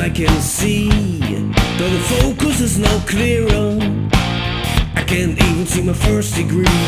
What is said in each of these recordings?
I can see, though the focus is no clearer. I can't even see my first degree.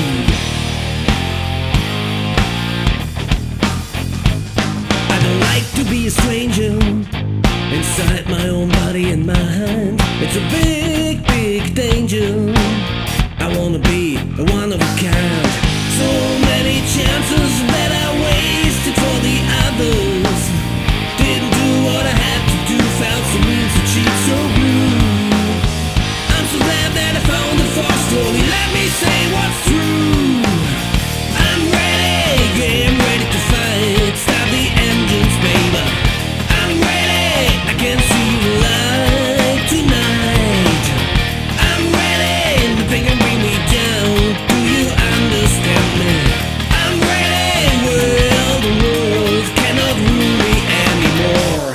I don't like to be a stranger inside my own body and mind. It's a big, big danger. I wanna be a one of a kind. So many chances that I wasted for the others. Didn't do what I had to do, found some means to cheat so blue. I'm so glad that I found the force slowly. Let me say what's true. I'm ready, yeah, I'm ready to fight. Stop the engines, baby. I'm ready, I can see the light tonight. I'm ready, nothing can bring me down. Do you understand me? I'm ready, well, the world cannot rule me anymore.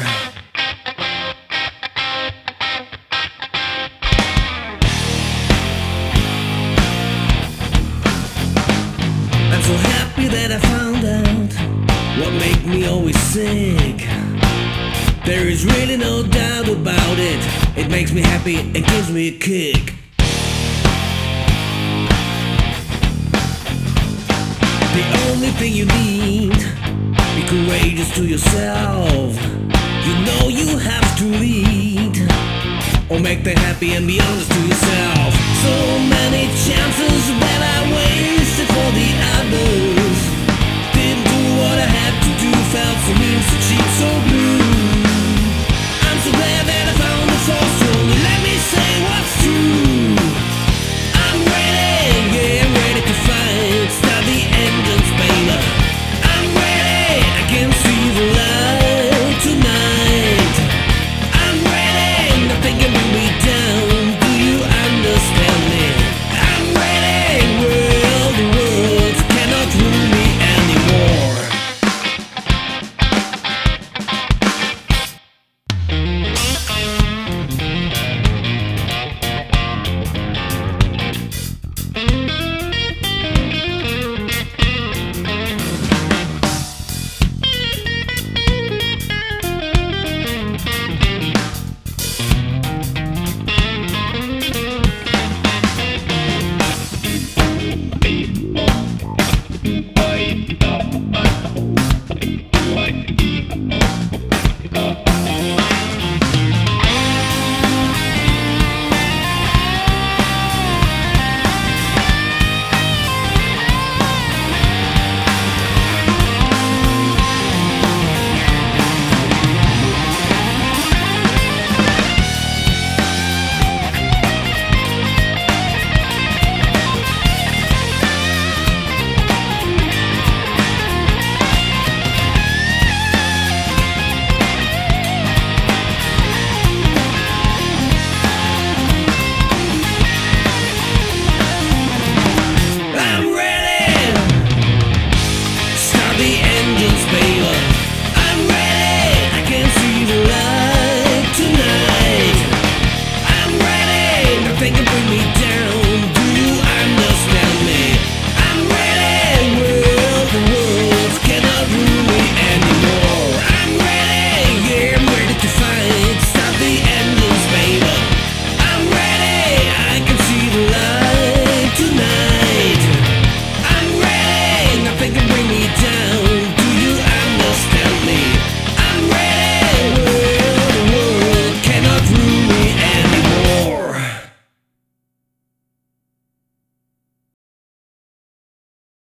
I'm so happy that I found out what made me always sick. There is really no doubt about it. It makes me happy and gives me a kick. The only thing you need, be courageous to yourself. You know you have to lead, or make them happy and be honest to yourself.